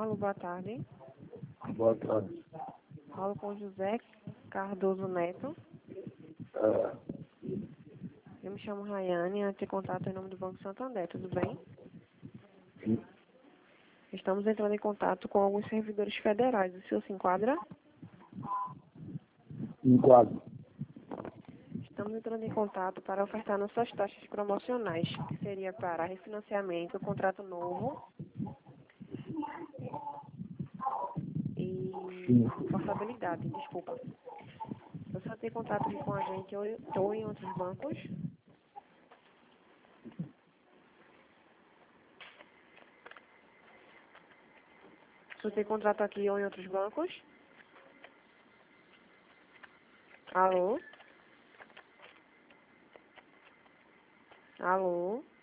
Alô, boa tarde. Boa tarde. Falo com José Cardoso Neto. Eu me chamo Rayane, eu te contato em nome do Banco Santander, tudo bem? Sim. Estamos entrando em contato com alguns servidores federais. O senhor se enquadra? Enquadro. Estamos entrando em contato para ofertar nossas taxas promocionais, que seria para refinanciamento, contrato novo e Sim. portabilidade, desculpa. O senhor tem contato aqui com a gente ou em outros bancos? O senhor tem contrato aqui ou em outros bancos? Alô? Alô?